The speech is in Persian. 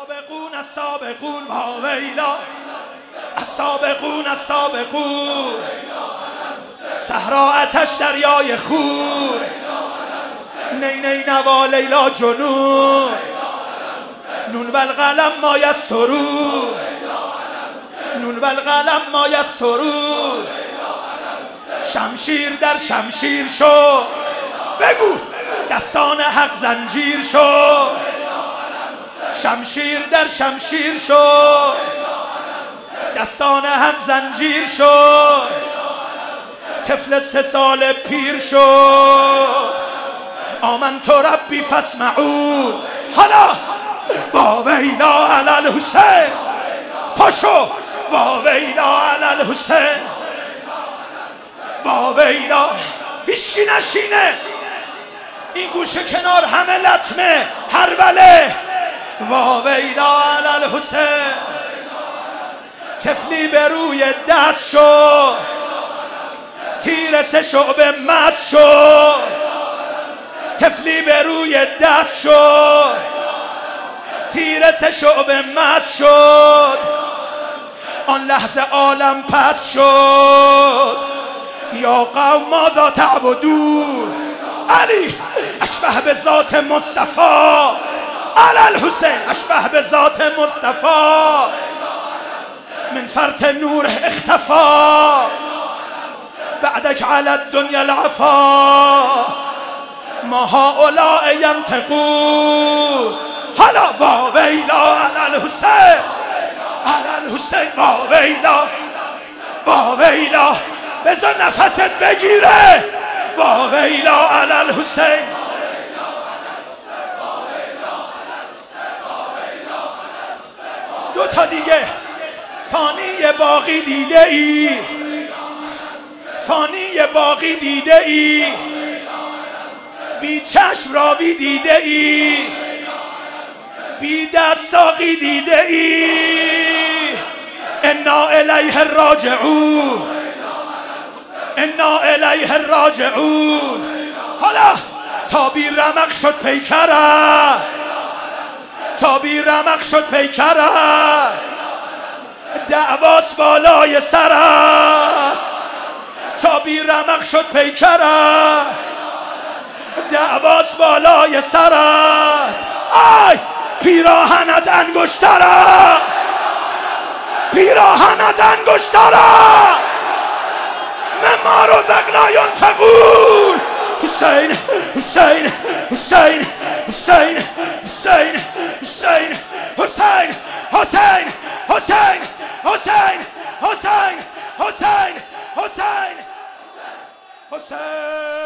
السابقون السابقون با ویلا، السابقون السابقون، صحرا آتش دریای خون، نی نی نوا لیلا جنون، نون و القلم ما یسترون، نون و القلم ما یسترون، شمشیر در شمشیر شو، بگو دستان حق زنجیر شو، شمشیر در شمشیر شو، دستان حق زنجیر شو، طفل 3 سال پیر شو، آمنت ربی فاسمعون. حالا با ویلا علی الحسین، پاشو با ویلا علی الحسین، با ویلا. هیچکی نشینه، این گوشه کنار همه لطمه هربله. با ویلا علی الحسین، طفلی به روی دست شو، تیر 3 شعبه مست شو، طفلی به روی دست شو، تیر 3 شعبه مست شد، آن لحظه عالم پس شد. یا قوم ماذا تعبدون، علی اشبه به ذات مصطفی، علی الحسین اشبه به ذات مصطفی، من فرط نور اختفا، بعدك على الدنيا العفا، ما هؤلاء ينطقون. حالا با ویلا علی الحسین، علی الحسین با ویلا، با ویلا، بذار نفست بگیره. با ویلا علی الحسین، دو تا دیگه. فانی باقی دیده ای، فانی باقی دیده ای، بی چشم راوی دیده ای، بی دست ساقی دیده ای، انا الیه راجعون، انا الیه راجعون. حالا تا بی رمق شد پیکره، تا بی رمق شد پیکره، دعواس بالای سره، تا بی رمق شد پیکره، دعواس بالای سرت. آی پیراهنت انگشتره، پیراهنت انگشتره، مما رزقنا ينفقون. حسین حسین حسین حسین حسین حسین حسین حسین حسین حسین حسین حسین حسین حسین.